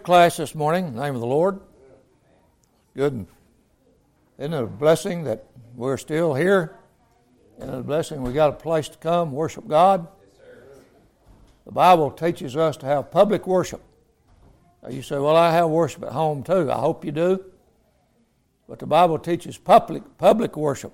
class this morning in the name of the Lord. Good. Isn't it a blessing that we're still here? Isn't it a blessing we got a place to come worship God? The Bible teaches us to have public worship. Now you say, well, I have worship at home too. I hope you do. But the Bible teaches public worship.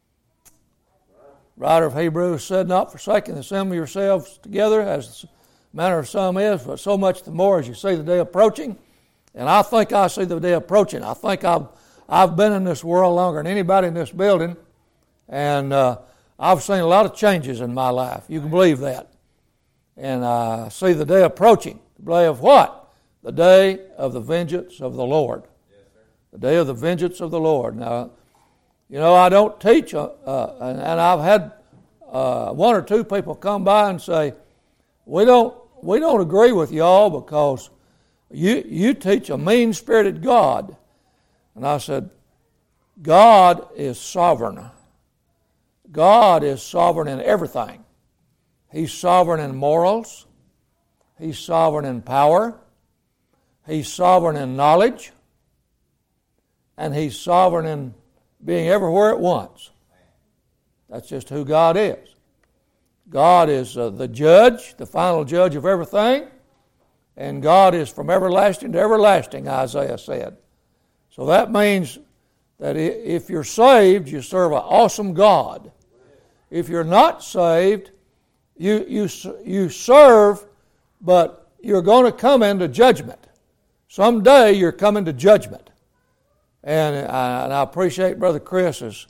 The writer of Hebrews said, not forsaking the assembly yourselves together as the manner of some is, but so much the more as you see the day approaching. And I think I see the day approaching. I think I've been in this world longer than anybody in this building, and I've seen a lot of changes in my life. You can believe that. And I see the day approaching. The day of what? The day of the vengeance of the Lord. Yes, sir. The day of the vengeance of the Lord. Now, you know, I don't teach, and I've had one or two people come by and say, we don't agree with y'all because you teach a mean-spirited God. And I said, God is sovereign. God is sovereign in everything. He's sovereign in morals. He's sovereign in power. He's sovereign in knowledge. And He's sovereign in being everywhere at once. That's just who God is. God is the judge, the final judge of everything. And God is from everlasting to everlasting, Isaiah said. So that means that if you're saved, you serve an awesome God. If you're not saved, you serve, but you're going to come into judgment. Someday you're coming to judgment. And I appreciate Brother Chris's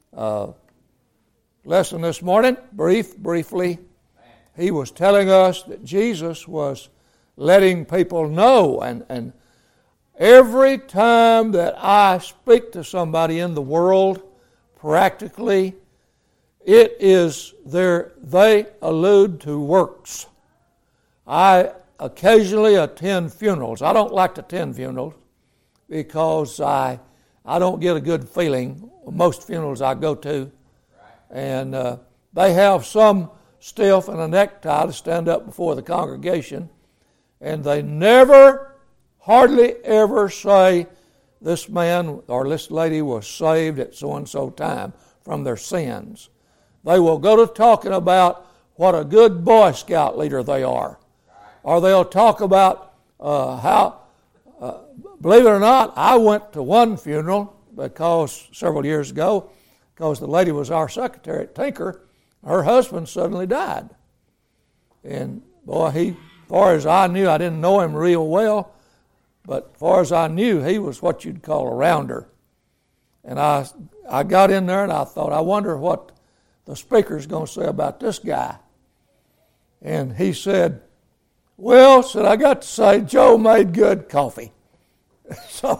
lesson this morning. Briefly, he was telling us that Jesus was letting people know, and every time that I speak to somebody in the world, practically, it is they allude to works. I occasionally attend funerals. I don't like to attend funerals because I don't get a good feeling. Most funerals I go to, and they have some stiff and a necktie to stand up before the congregation, and they hardly ever say this man or this lady was saved at so-and-so time from their sins. They will go to talking about what a good Boy Scout leader they are. Or they'll talk about how, believe it or not, I went to one funeral several years ago, because the lady was our secretary at Tinker. Her husband suddenly died. And boy, as far as I knew, I didn't know him real well, but as far as I knew, he was what you'd call a rounder. And I got in there and I thought, I wonder what the speaker's going to say about this guy. And he said, well, I got to say, Joe made good coffee. So,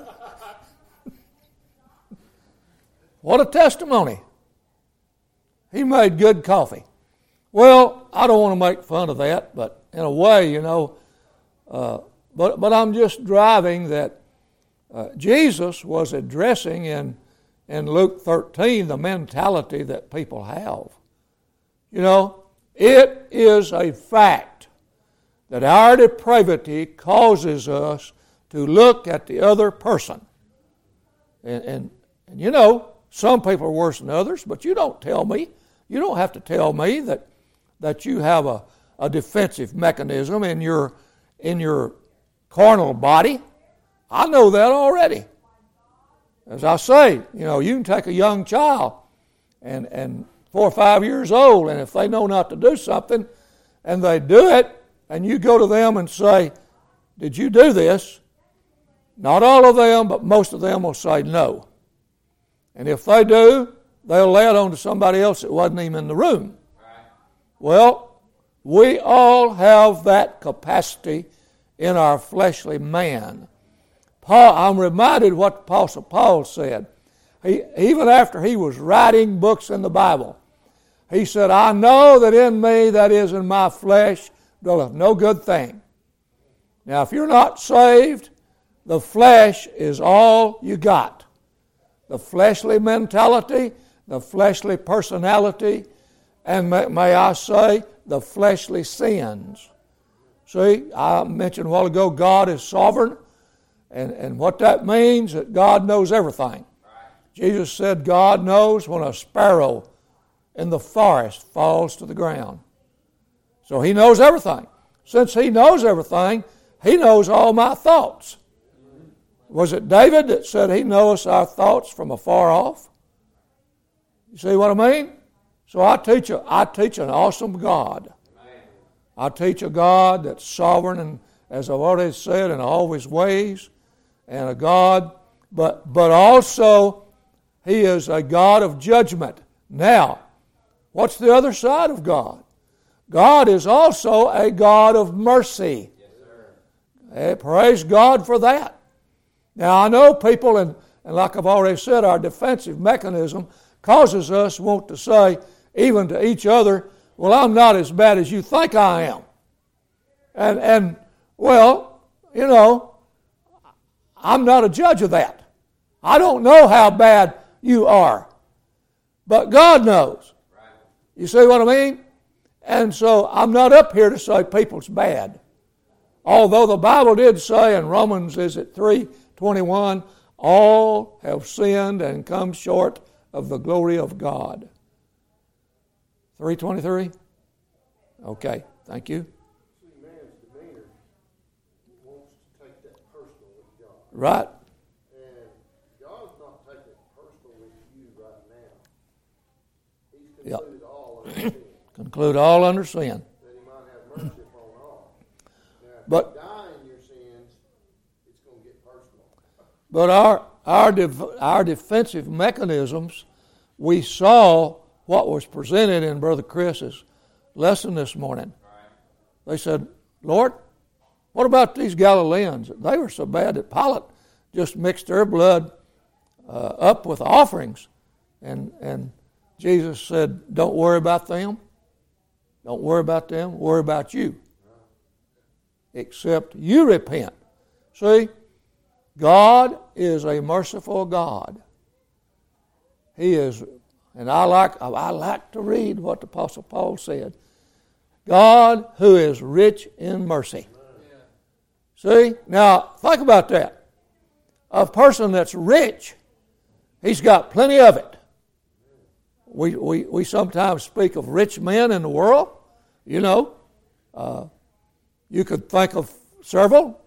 what a testimony. He made good coffee. Well, I don't want to make fun of that, but in a way, you know, but I'm just driving that Jesus was addressing in Luke 13 the mentality that people have. You know, it is a fact that our depravity causes us to look at the other person. And you know, some people are worse than others, but you don't have to tell me that you have a defensive mechanism in your carnal body. I know that already. As I say, you know, you can take a young child and 4 or 5 years old, and if they know not to do something and they do it, and you go to them and say, did you do this? Not all of them, but most of them will say no. And if they do, they'll lay it on to somebody else that wasn't even in the room. Well, we all have that capacity in our fleshly man. I'm reminded what the Apostle Paul said. Even after he was writing books in the Bible, he said, I know that in me, that is in my flesh, dwelleth no good thing. Now, if you're not saved, the flesh is all you got. The fleshly mentality, the fleshly personality, and may I say, the fleshly sins. See, I mentioned a while ago God is sovereign, and what that means, that God knows everything. Jesus said God knows when a sparrow in the forest falls to the ground. So He knows everything. Since He knows everything, He knows all my thoughts. Was it David that said He knows our thoughts from afar off? You see what I mean? So I teach an awesome God. I teach a God that's sovereign, and as I've already said, in all His ways, and a God, but also He is a God of judgment. Now, what's the other side of God? God is also a God of mercy. Yes, sir. Hey, praise God for that. Now, I know people, and like I've already said, our defensive mechanism causes us want to say, even to each other, well, I'm not as bad as you think I am. And well, you know, I'm not a judge of that. I don't know how bad you are. But God knows. You see what I mean? And so I'm not up here to say people's bad. Although the Bible did say in Romans, is it 3:21, all have sinned and come short of the glory of God. 3:23? Okay, thank you. See, man's demeanor wants to take that personal with God. Right. And God's not taking it personal with you right now. He's Yep. concluded all under sin. Conclude all under sin. That He might have mercy upon all. Now, if But- you die in your sins, it's going to get personal. But our defensive mechanisms, we saw what was presented in Brother Chris's lesson this morning. They said, Lord, what about these Galileans? They were so bad that Pilate just mixed their blood up with offerings. And Jesus said, don't worry about them. Don't worry about them. Worry about you. Except you repent. See, God is a merciful God. He is, and I like to read what the Apostle Paul said. God who is rich in mercy. See, now think about that. A person that's rich, he's got plenty of it. We sometimes speak of rich men in the world. You know, you could think of several.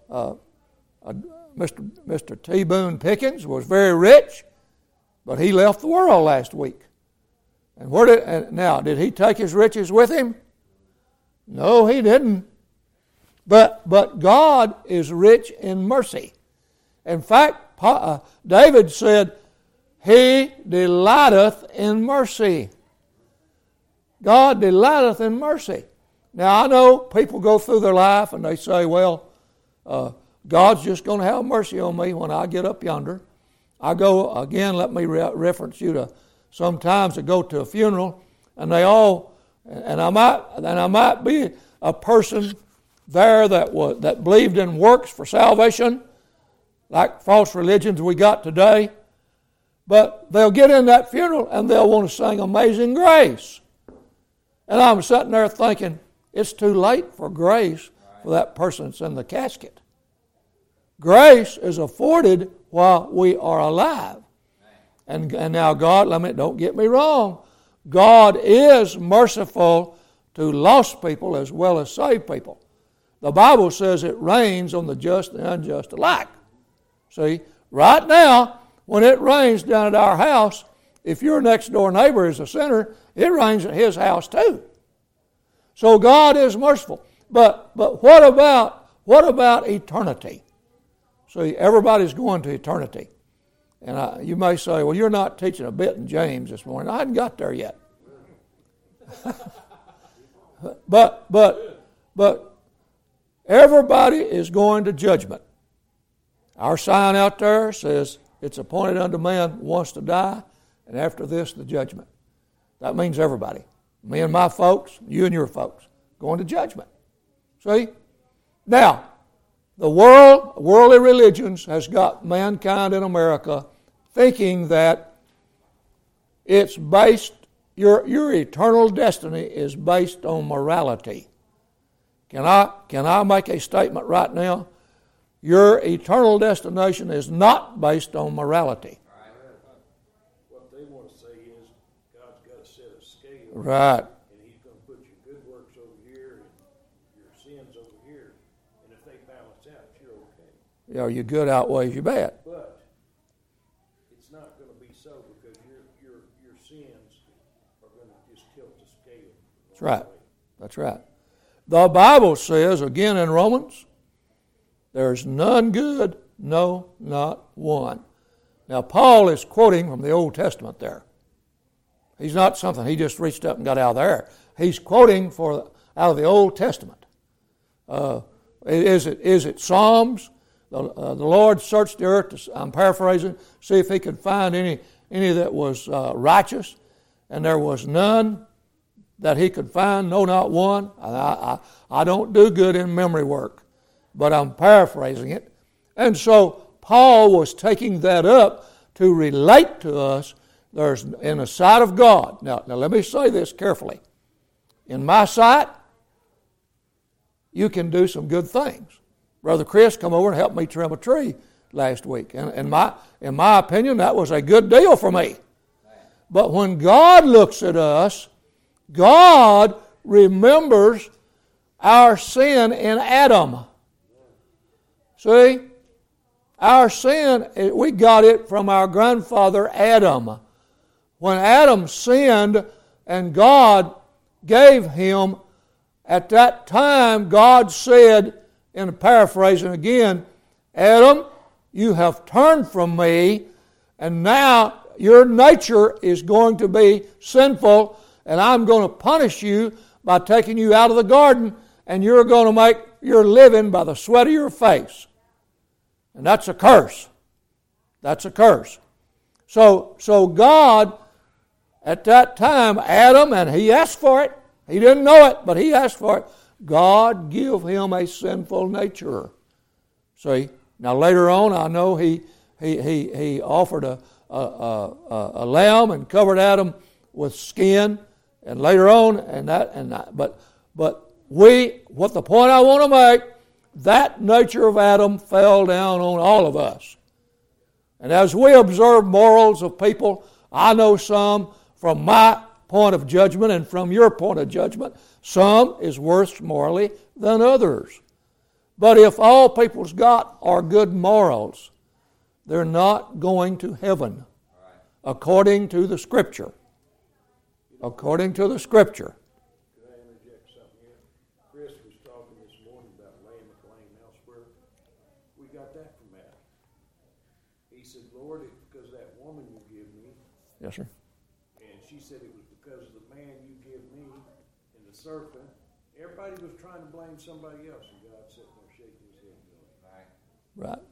Mr. T. Boone Pickens was very rich, but he left the world last week. And did he take his riches with him? No, he didn't. But God is rich in mercy. In fact, David said, He delighteth in mercy. God delighteth in mercy. Now, I know people go through their life and they say, well, God's just going to have mercy on me when I get up yonder. I go, again, let me reference you to sometimes I go to a funeral and they all, and I might be a person there that believed in works for salvation, like false religions we got today. But they'll get in that funeral and they'll want to sing Amazing Grace. And I'm sitting there thinking, it's too late for grace for that person that's in the casket. Grace is afforded while we are alive. And now God, don't get me wrong, God is merciful to lost people as well as saved people. The Bible says it rains on the just and unjust alike. See, right now, when it rains down at our house, if your next door neighbor is a sinner, it rains at his house too. So God is merciful. But what about eternity? See, everybody's going to eternity. And you may say, well, you're not teaching a bit in James this morning. I hadn't got there yet. But everybody is going to judgment. Our sign out there says, it's appointed unto man once to die, and after this, the judgment. That means everybody. Me and my folks, you and your folks, going to judgment. See? Now, the worldly religions has got mankind in America thinking that it's based, your eternal destiny is based on morality. Can I make a statement right now? Your eternal destination is not based on morality. What they want to say is God's got a set of scales. Right. And He's going to put your good works over here and your sins over here. And if they balance out, you're okay. Yeah, your good outweighs your bad. But it's not going to be so because your sins are going to just tilt the scale. That's right. That's right. The Bible says, again in Romans, there's none good, no, not one. Now, Paul is quoting from the Old Testament there. He's not something he just reached up and got out of there. He's quoting out of the Old Testament. Is it Psalms? The Lord searched the earth, I'm paraphrasing, see if he could find any that was righteous, and there was none that he could find, no, not one. I don't do good in memory work, but I'm paraphrasing it. And so Paul was taking that up to relate to us. There's in the sight of God. Now let me say this carefully. In my sight, you can do some good things. Brother Chris come over and helped me trim a tree last week. And in my opinion, that was a good deal for me. But when God looks at us, God remembers our sin in Adam. See? Our sin, we got it from our grandfather Adam. When Adam sinned and God gave him, at that time God said, in paraphrasing again, Adam, you have turned from me, and now your nature is going to be sinful, and I'm going to punish you by taking you out of the garden, and you're going to make your living by the sweat of your face. And that's a curse. That's a curse. So God, at that time, Adam, and he asked for it. He didn't know it, but he asked for it. God give him a sinful nature. See, now later on, I know he offered a lamb and covered Adam with skin, and later on, but what the point I want to make, that nature of Adam fell down on all of us. And as we observe morals of people, I know some from my point of judgment and from your point of judgment, some is worse morally than others. But if all people's got are good morals, they're not going to heaven, according to the Scripture. According to the Scripture. Could I interject something here? Chris was talking this morning about Lamech Lane elsewhere. We got that from Adam. He said, Lord, it's because of that woman you give me. Yes, sir. And she said it was because of the man you give me and the serpent. Everybody was trying to blame somebody else, and God sitting there shaking his head going, Right.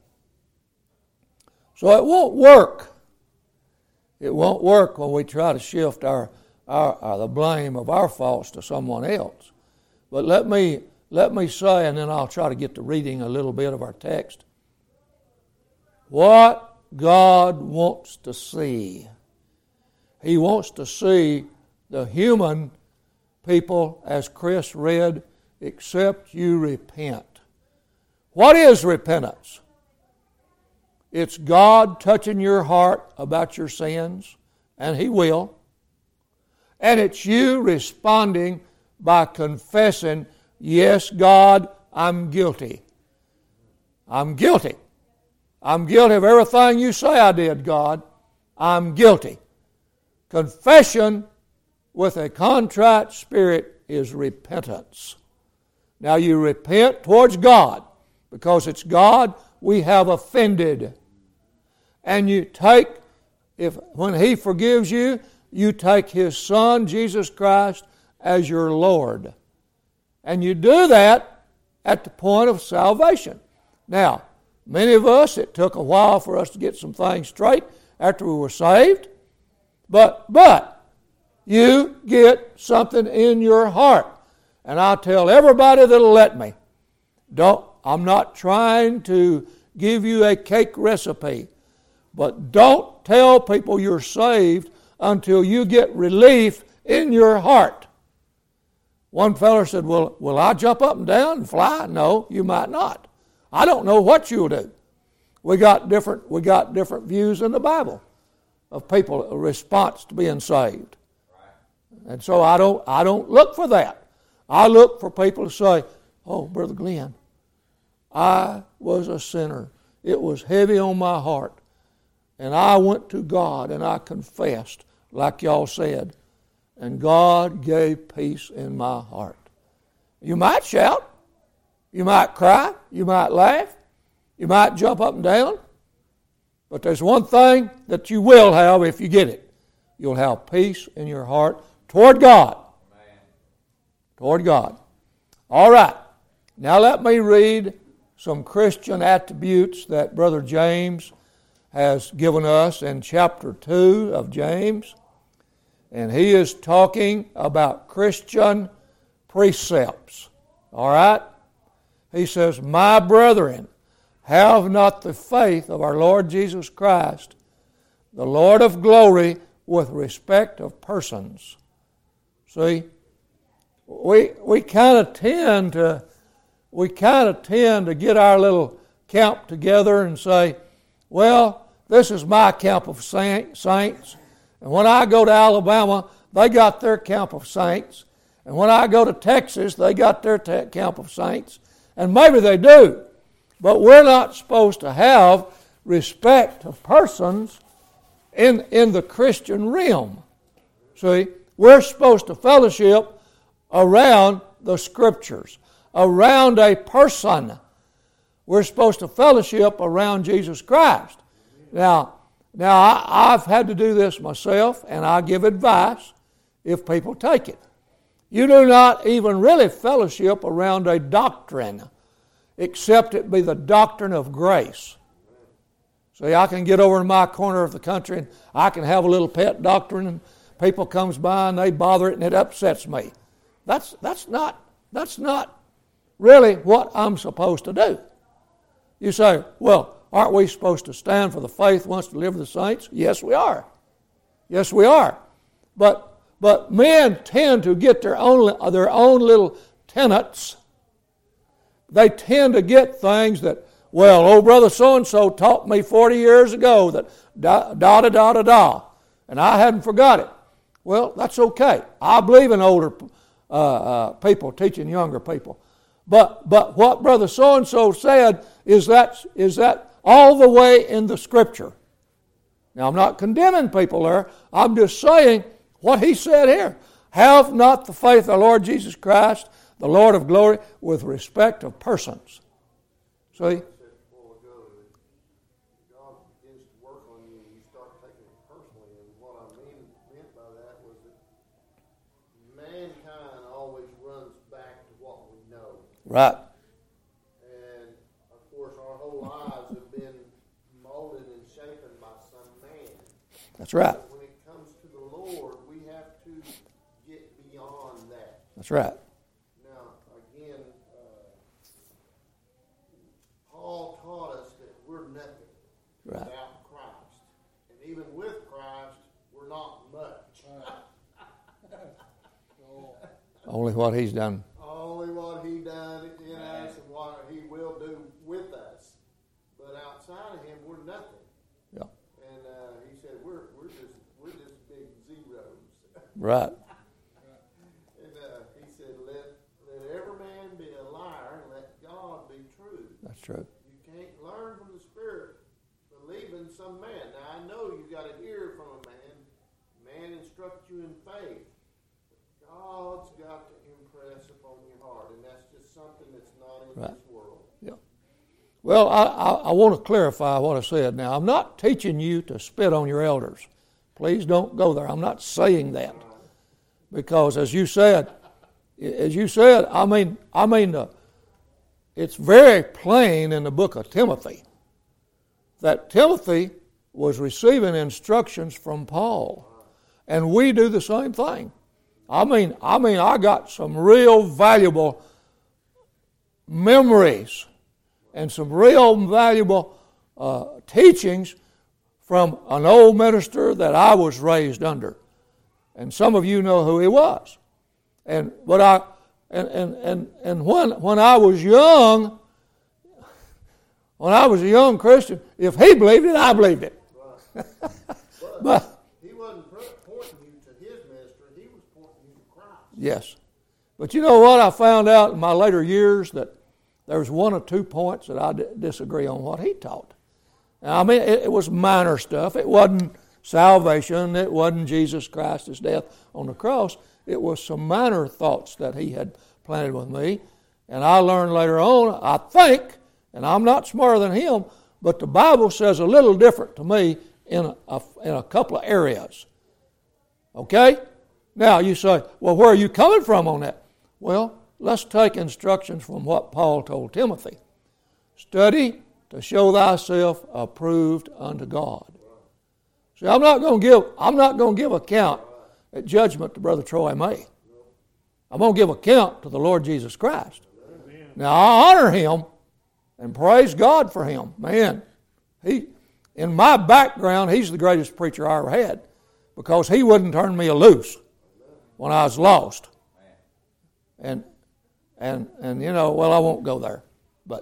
So it won't work. It won't work when we try to shift the blame of our faults to someone else. But let me say, and then I'll try to get to reading a little bit of our text. What God wants to see. He wants to see the human people, as Chris read, except you repent. What is repentance? It's God touching your heart about your sins, and He will. And it's you responding by confessing, yes, God, I'm guilty. I'm guilty. I'm guilty of everything you say I did, God. I'm guilty. Confession with a contrite spirit is repentance. Now you repent towards God because it's God we have offended. And you take, when He forgives you, you take His Son, Jesus Christ, as your Lord. And you do that at the point of salvation. Now, many of us, it took a while for us to get some things straight after we were saved. But you get something in your heart. And I tell everybody that'll let me, I'm not trying to give you a cake recipe, but don't tell people you're saved until you get relief in your heart. One feller said, well, will I jump up and down and fly? No, you might not. I don't know what you'll do. We got different views in the Bible of people, a response to being saved. And so I don't look for that. I look for people to say, oh, Brother Glenn, I was a sinner. It was heavy on my heart. And I went to God and I confessed, like y'all said, and God gave peace in my heart. You might shout. You might cry. You might laugh. You might jump up and down. But there's one thing that you will have if you get it. You'll have peace in your heart toward God. Amen. Toward God. All right. Now let me read some Christian attributes that Brother James has given us in chapter 2 of James. And he is talking about Christian precepts. All right? He says, my brethren, have not the faith of our Lord Jesus Christ, the Lord of glory, with respect of persons. See, we kind of tend to get our little camp together and say, well, this is my camp of saints, and when I go to Alabama, they got their camp of saints, and when I go to Texas, they got their camp of saints, and maybe they do. But we're not supposed to have respect of persons in the Christian realm. See, we're supposed to fellowship around the Scriptures, around a person. We're supposed to fellowship around Jesus Christ. Now I've had to do this myself, and I give advice if people take it. You do not even really fellowship around a doctrine, except it be the doctrine of grace. See, I can get over in my corner of the country and I can have a little pet doctrine, and people comes by and they bother it and it upsets me. That's not really what I'm supposed to do. You say, well, aren't we supposed to stand for the faith once delivered the saints? Yes, we are. Yes, we are. But men tend to get their own little tenets. They tend to get things that, well, old brother so-and-so taught me 40 years ago that da-da-da-da-da, and I hadn't forgot it. Well, that's okay. I believe in older people teaching younger people. But what brother so-and-so said is that all the way in the Scripture. Now, I'm not condemning people there. I'm just saying what he said here. Have not the faith of the Lord Jesus Christ, the Lord of glory, with respect of persons. See? God begins to work on you and you start taking it personally. And what I meant by that was that mankind always runs back to what we know. Right. And of course our whole lives have been molded and shaped by some man. That's right. But when it comes to the Lord, we have to get beyond that. That's right. Paul taught us that we're nothing without Christ. And even with Christ, we're not much. Only what he's done. Only what he done in us and what he will do with us. But outside of him, we're nothing. Yeah. And he said we're just big zeros. Right. And he said, let every man be a liar and let God be true. That's true. You can't learn from the Spirit believing some man. Now, I know you've got to hear from a man. Man instruct you in faith. But God's got to impress upon your heart, and that's just something that's not in this world. Yeah. Well, I want to clarify what I said. Now, I'm not teaching you to spit on your elders. Please don't go there. I'm not saying that. Because as you said, I mean, it's very plain in the book of Timothy that Timothy was receiving instructions from Paul, and we do the same thing. I mean, I got some real valuable memories and some real valuable teachings from an old minister that I was raised under, and some of you know who he was. But And when I was young, when I was a young Christian, if he believed it, I believed it. Right. But he wasn't pointing you to his ministry, he was pointing you to Christ. yes. But you know what? I found out in my later years that there's 1 or 2 points that I disagree on what he taught. Now, I mean, it was minor stuff. It wasn't salvation. It wasn't Jesus Christ's death on the cross. It was some minor thoughts that he had planted with me. And I learned later on, I think, and I'm not smarter than him, but the Bible says a little different to me in a couple of areas. Okay? Now, you say, well, where are you coming from on that? Well, let's take instructions from what Paul told Timothy. Study to show thyself approved unto God. See, I'm not going to give account at judgment to Brother Troy May. I'm going to give account to the Lord Jesus Christ. Amen. Now, I honor him and praise God for him. Man, in my background, he's the greatest preacher I ever had because he wouldn't turn me loose when I was lost. And you know, well, I won't go there.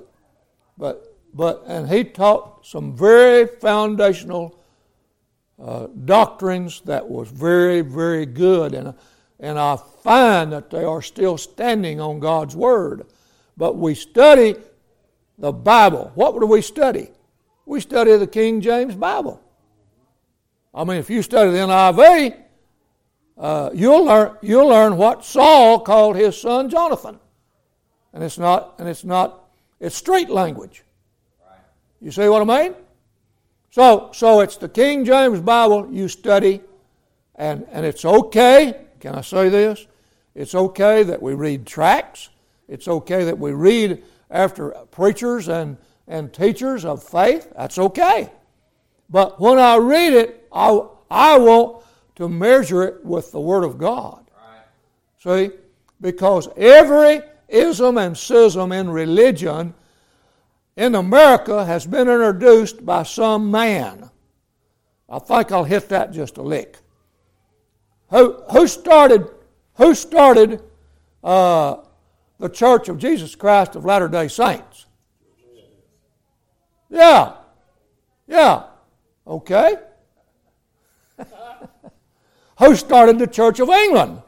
And he taught some very foundational doctrines that was very, very good. And I find that they are still standing on God's Word. But we study the Bible. What do we study? We study the King James Bible. I mean, if you study the NIV, you'll learn what Saul called his son Jonathan. And it's street language. You see what I mean? So it's the King James Bible you study, and it's okay, can I say this? It's okay that we read tracts. It's okay that we read after preachers and teachers of faith. That's okay. But when I read it, I want to measure it with the Word of God. Right. See? Because every ism and schism in religion in America has been introduced by some man. I think I'll hit that just a lick. Who started the Church of Jesus Christ of Latter-day Saints? Yeah. Okay. Who started the Church of England?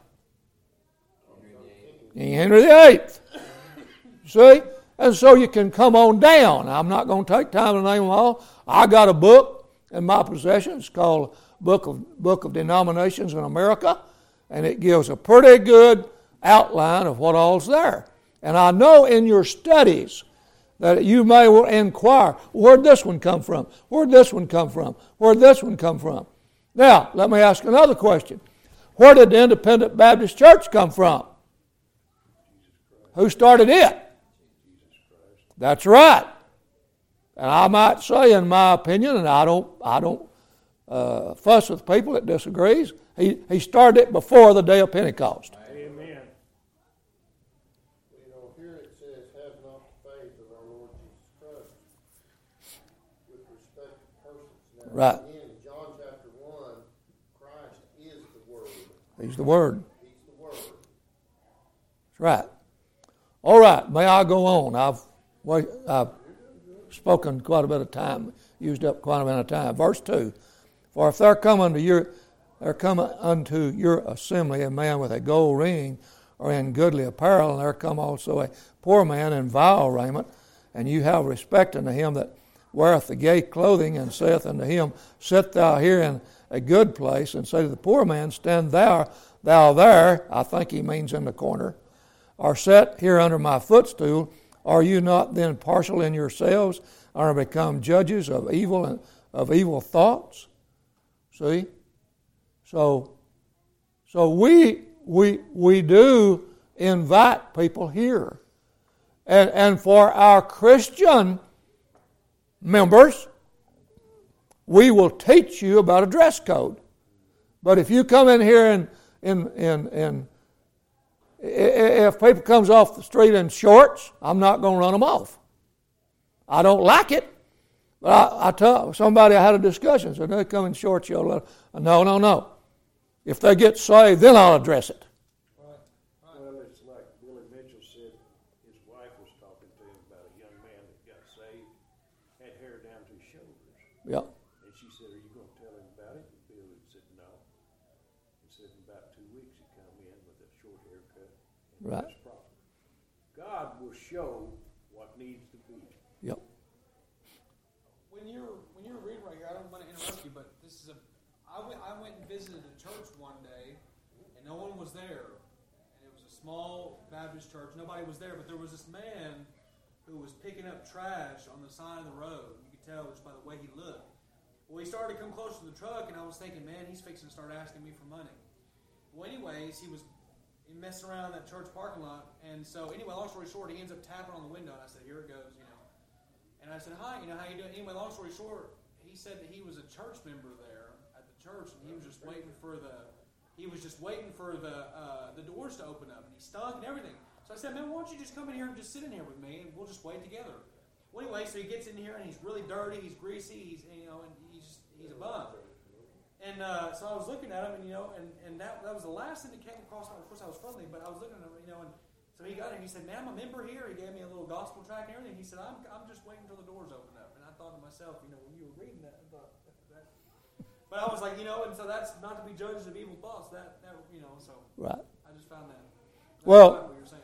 King Henry VIII. See? And so you can come on down. I'm not going to take time to name them all. I got a book in my possession. It's called Book of Denominations in America, and it gives a pretty good outline of what all's there. And I know in your studies that you may inquire, where'd this one come from? Where'd this one come from? Where'd this one come from? Now, let me ask another question. Where did the Independent Baptist Church come from? Who started it? That's right. And I might say, in my opinion, and I don't fuss with people that disagrees, he started it before the day of Pentecost. Amen. You know, here it says, have not the faith of our Lord Jesus Christ with respect to persons. Now, Right. again, in John chapter 1, Christ is the Word. He's the Word. He's the Word. That's right. All right, may I go on? I've spoken quite a bit of time, used up quite a bit of time. Verse 2, for if there come unto your assembly a man with a gold ring or in goodly apparel, and there come also a poor man in vile raiment, and you have respect unto him that weareth the gay clothing, and saith unto him, sit thou here in a good place, and say to the poor man, stand thou there, I think he means in the corner, or set here under my footstool, are you not then partial in yourselves, and are become judges of evil and of evil thoughts? See? So we do invite people here. And for our Christian members, we will teach you about a dress code. But if you come in here and if people comes off the street in shorts, I'm not going to run them off. I don't like it. But I tell somebody, I had a discussion, so they come in shorts, no. If they get saved, then I'll address it. Well, it's like Billy to his shoulders. Yeah. And she said, are you going to tell him about it? And Bill said, no. He said, in about 2 weeks he come in with a short haircut and Right. dressed proper. God will show what needs to be. Yep. When you're reading right here, I don't want to interrupt you, but this is I went and visited a church one day, and no one was there. And it was a small Baptist church. Nobody was there, but there was this man who was picking up trash on the side of the road. You could tell just by the way he looked. Well, he started to come close to the truck, and I was thinking, man, he's fixing to start asking me for money. Well, anyways, he was messing around that church parking lot, and so anyway, long story short, he ends up tapping on the window, and I said, here it goes, you know. And I said, hi, you know, how you doing? Anyway, long story short, he said that he was a church member there at the church, and he was just waiting for the doors to open up, and he stunk and everything. So I said, man, why don't you just come in here and just sit in here with me, and we'll just wait together. Well, anyway, so he gets in here, and he's really dirty, he's greasy, and he's a bum. And so I was looking at him, and and that was the last thing that came across my. Of course, I was friendly, but I was looking at him, and so he got in. He said, "Man, I'm a member here." He gave me a little gospel tract and everything. He said, "I'm just waiting until the doors open up." And I thought to myself, when you were reading that, I thought that. But I was like, and so that's not to be judges of evil thoughts. That so Right. I just found that. Well, what you're saying.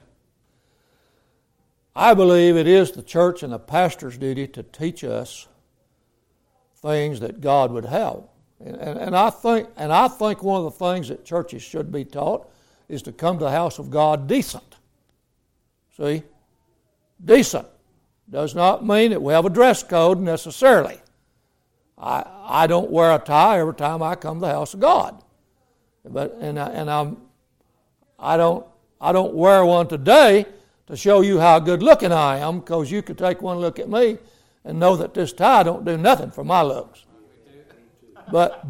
I believe it is the church and the pastor's duty to teach us things that God would have. And I think one of the things that churches should be taught is to come to the house of God decent. See? Decent does not mean that we have a dress code necessarily. I don't wear a tie every time I come to the house of God. I don't wear one today to show you how good looking I am, because you could take one look at me and know that this tie don't do nothing for my looks. But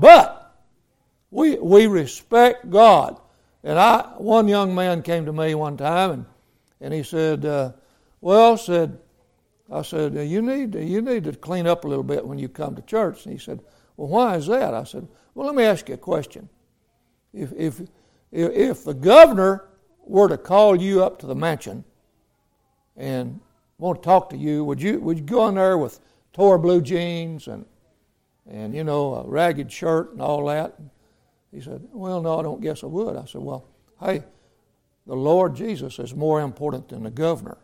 we respect God. And one young man came to me one time and he said, I said, you need to clean up a little bit when you come to church. And he said, well, why is that? I said, well, let me ask you a question. If the governor were to call you up to the mansion and want to talk to you, would you go in there with tore blue jeans and a ragged shirt and all that? He said, well, no, I don't guess I would. I said, well, hey, the Lord Jesus is more important than the governor.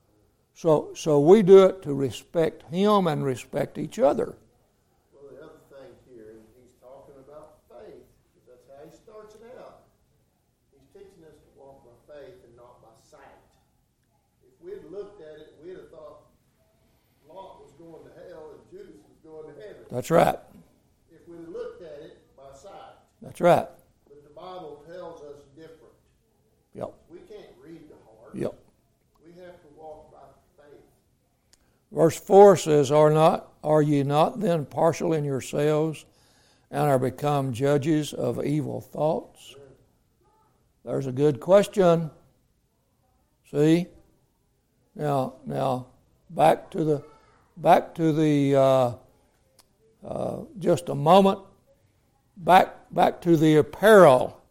So we do it to respect Him and respect each other. Well, the other thing here, he's talking about faith, because that's how he starts it out. He's teaching us to walk by faith and not by sight. If we'd looked at it, we'd have thought Lot was going to hell and Judas was going to heaven. That's right. If we'd looked at it by sight. That's right. But the Bible tells us different. Yep. We can't read the heart. Yep. We have to walk by faith. Verse 4 says, Are ye not then partial in yourselves, and are become judges of evil thoughts? There's a good question. See? Now, back to the just a moment. Back to the apparel.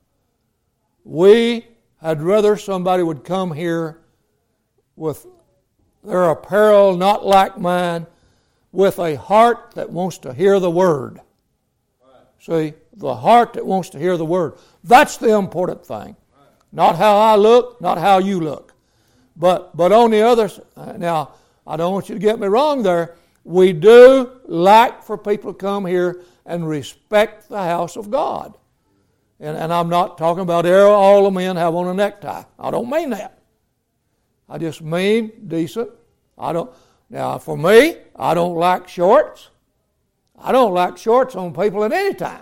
We had rather somebody would come here with their apparel not like mine, with a heart that wants to hear the Word. See, the heart that wants to hear the Word. That's the important thing. Not how I look, not how you look. But on the other side, now, I don't want you to get me wrong there. We do like for people to come here and respect the house of God. And I'm not talking about all the men have on a necktie. I don't mean that. I just mean decent. Now, for me, I don't like shorts. I don't like shorts on people at any time.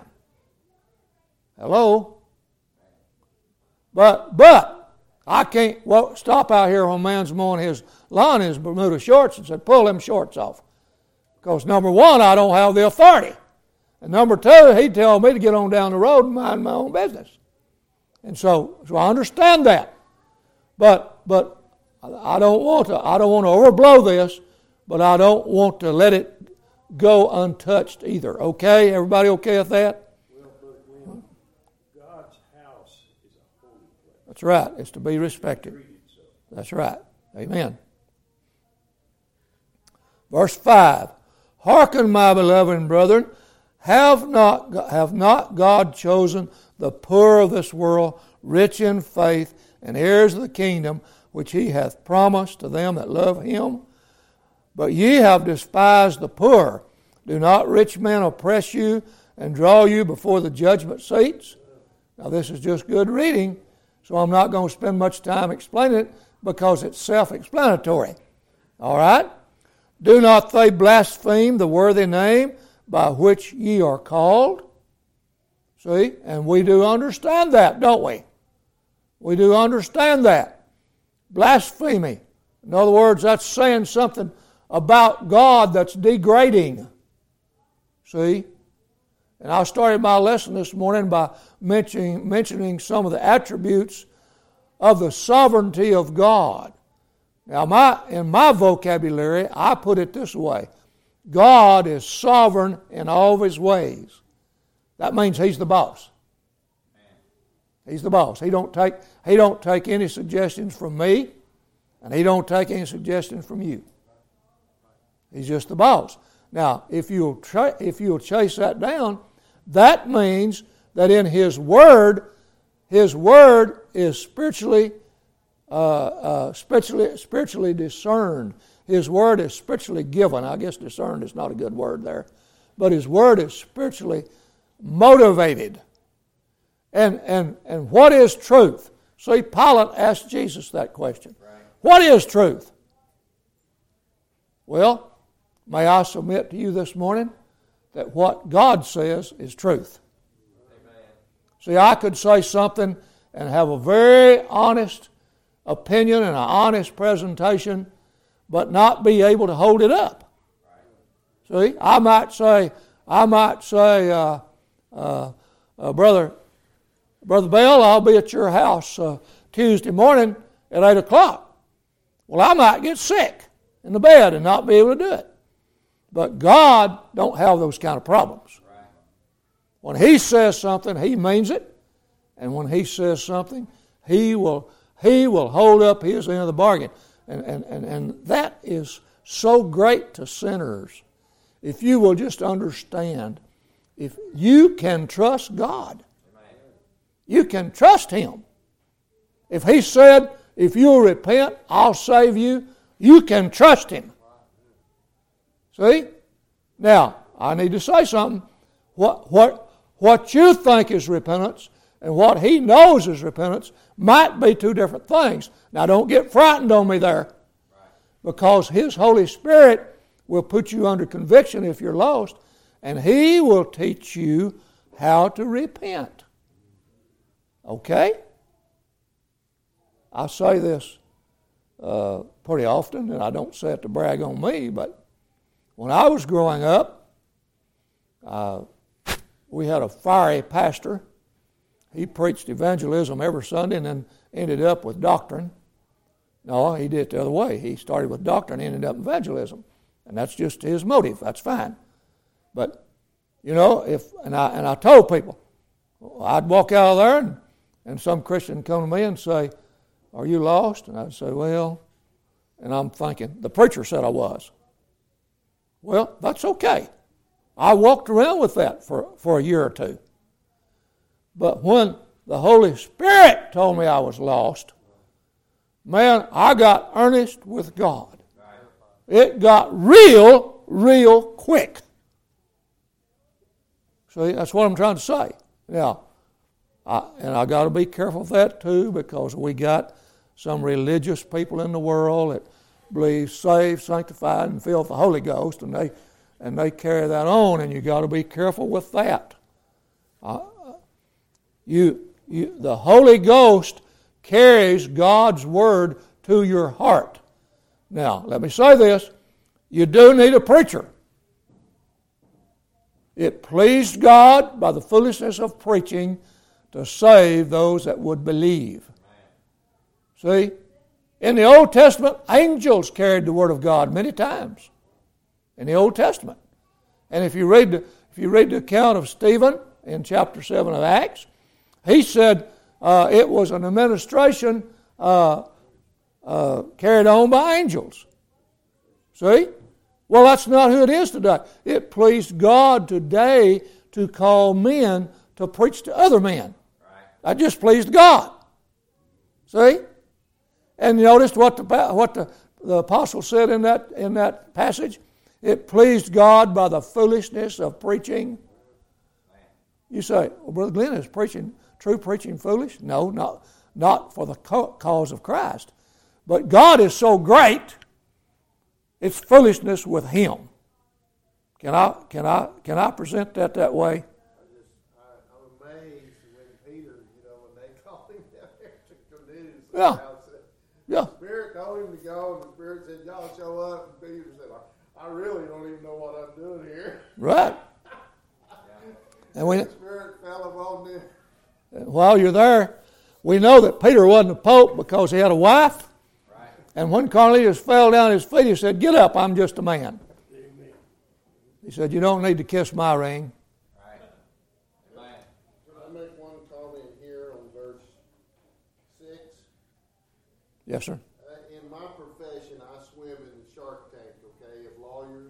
Hello? But I can't stop out here when a man's mowing his lawn in his Bermuda shorts and say, pull them shorts off. Because number one, I don't have the authority. And number two, he'd tell me to get on down the road and mind my own business. And so I understand that. But I don't want to overblow this, but I don't want to let it go untouched either. Okay? Everybody okay with that? Well, God's house is a holy place. That's right. It's to be respected. That's right. Amen. Verse 5. Hearken, my beloved brethren, have not God chosen the poor of this world, rich in faith, and heirs of the kingdom, which he hath promised to them that love him? But ye have despised the poor. Do not rich men oppress you and draw you before the judgment seats? Now this is just good reading, so I'm not going to spend much time explaining it because it's self-explanatory. All right? Do not they blaspheme the worthy name by which ye are called? See? And we do understand that, don't we? We do understand that. Blasphemy. In other words, that's saying something about God that's degrading. See? And I started my lesson this morning by mentioning some of the attributes of the sovereignty of God. Now, in my vocabulary, I put it this way. God is sovereign in all of His ways. That means He's the boss. He's the boss. He don't take any suggestions from me, and He don't take any suggestions from you. He's just the boss. Now, if you'll chase that down, that means that in His Word is spiritually discerned. His Word is spiritually given. I guess discerned is not a good word there. But His Word is spiritually motivated. And what is truth? See, Pilate asked Jesus that question. Right. What is truth? Well, may I submit to you this morning that what God says is truth. Amen. See, I could say something and have a very honest opinion and an honest presentation, but not be able to hold it up. Right. See, I might say, Brother Bell, I'll be at your house Tuesday morning at 8 o'clock. Well, I might get sick in the bed and not be able to do it. But God don't have those kind of problems. When He says something, He means it. And when He says something, He will hold up His end of the bargain. And that is so great to sinners. If you will just understand, if you can trust God, you can trust Him. If He said, if you'll repent, I'll save you, you can trust Him. See? Now, I need to say something. What you think is repentance and what He knows is repentance might be two different things. Now, don't get frightened on me there, because His Holy Spirit will put you under conviction if you're lost, and He will teach you how to repent. Okay? I say this pretty often, and I don't say it to brag on me, but when I was growing up, we had a fiery pastor. He preached evangelism every Sunday and then ended up with doctrine. No, he did it the other way. He started with doctrine and ended up in evangelism. And that's just his motive. That's fine. But, you know, I told people, I'd walk out of there and some Christian would come to me and say, "Are you lost?" And I'd say, "Well," and I'm thinking, the preacher said I was. Well, that's okay. I walked around with that for a year or two. But when the Holy Spirit told me I was lost, man, I got earnest with God. It got real quick. See, that's what I'm trying to say. Now, I got to be careful of that too, because we got some religious people in the world that believe saved, sanctified, and filled with the Holy Ghost, and they carry that on, and you got to be careful with that. The Holy Ghost carries God's Word to your heart. Now, let me say this. You do need a preacher. It pleased God by the foolishness of preaching to save those that would believe. See? In the Old Testament, angels carried the Word of God many times. In the Old Testament. And if you read the account of Stephen in chapter 7 of Acts, he said it was an administration carried on by angels. See? Well, that's not who it is today. It pleased God today to call men to preach to other men. That just pleased God. See? And you noticed what the apostle said in that passage? It pleased God by the foolishness of preaching. You say, well, Brother Glenn, is true preaching foolish? No, not for the cause of Christ. But God is so great, it's foolishness with Him. Can I present that way? I'm amazed when Peter, when they called him down there to Cornelius. Yeah. Yeah. The Spirit told him to go, and the Spirit said, y'all show up. And Peter said, I really don't even know what I'm doing here. Right. And the Spirit fell upon them. While you're there, we know that Peter wasn't a pope because he had a wife. Right. And when Cornelius fell down at his feet, he said, get up, I'm just a man. Amen. He said, you don't need to kiss my ring. Right. Amen. Can I make one comment here on verse 6? Yes, sir. In my profession, I swim in the shark tank, of lawyers.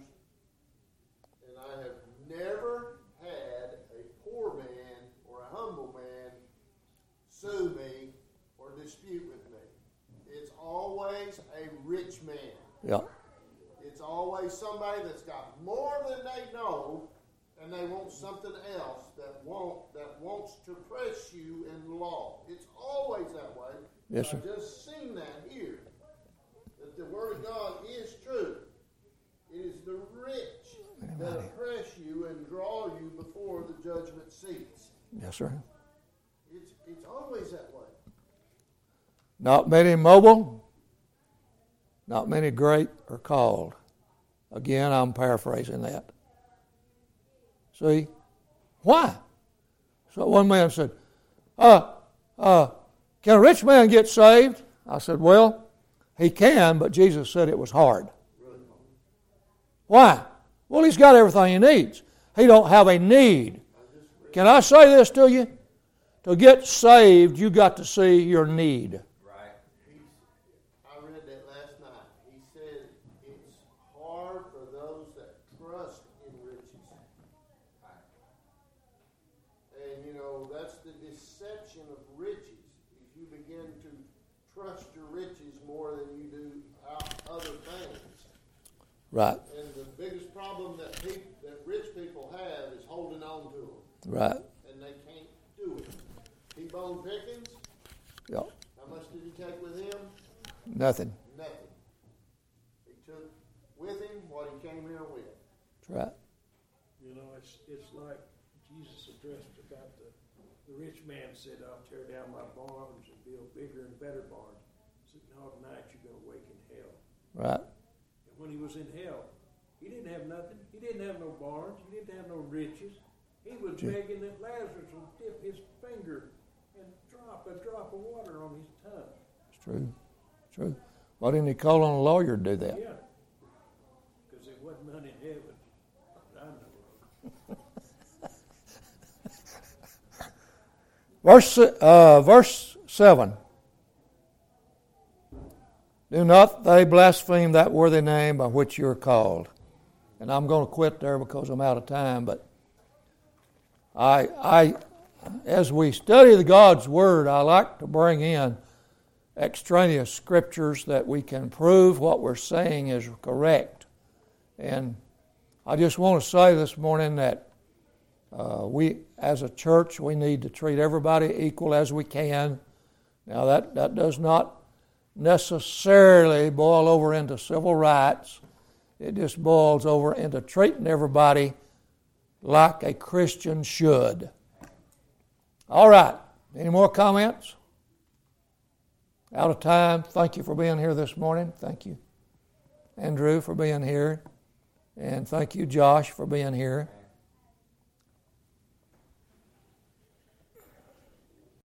And I have never had a poor man or a humble man sue me or dispute with me. It's always a rich man. Yeah. It's always somebody that's got more than they know, and they want something else that wants to press you in the law. It's always that way. Yes, sir. I've just seen that here. That the Word of God is true. It is the rich that oppress you and draw you before the judgment seats. Yes, sir. It's always that way. Not many mobile, not many great are called. Again, I'm paraphrasing that. See? Why? So one man said, can a rich man get saved? I said, well, he can, but Jesus said it was hard. Why? Well, he's got everything he needs. He don't have a need. Can I say this to you? To get saved, you got to see your need. Right. I read that last night. He said it's hard for those that trust in riches. And that's the deception of riches. If you begin to trust your riches more than you do other things. Right. And the biggest problem that rich people have is holding on to them. Right. And they can't do it. T-Bone Pickens? Yep. How much did he take with him? Nothing. Nothing. He took with him what he came here with. That's right. It's like Jesus addressed about the rich man said, I'll tear down my barns and build bigger and better barns. He said, no, tonight you're going to wake in hell. Right. When he was in hell, he didn't have nothing. He didn't have no barns. He didn't have no riches. He was begging that Lazarus would dip his finger and drop a drop of water on his tongue. It's true. It's true. Why didn't he call on a lawyer to do that? Yeah. Because there wasn't none in heaven that I know of. Verse 7. Do not they blaspheme that worthy name by which you're called. And I'm going to quit there because I'm out of time, but as we study the God's Word, I like to bring in extraneous scriptures that we can prove what we're saying is correct. And I just want to say this morning that we, as a church, we need to treat everybody equal as we can. Now that does not necessarily boil over into civil rights. It just boils over into treating everybody like a Christian should. All right. Any more comments? Out of time. Thank you for being here this morning. Thank you, Andrew, for being here. And thank you, Josh, for being here.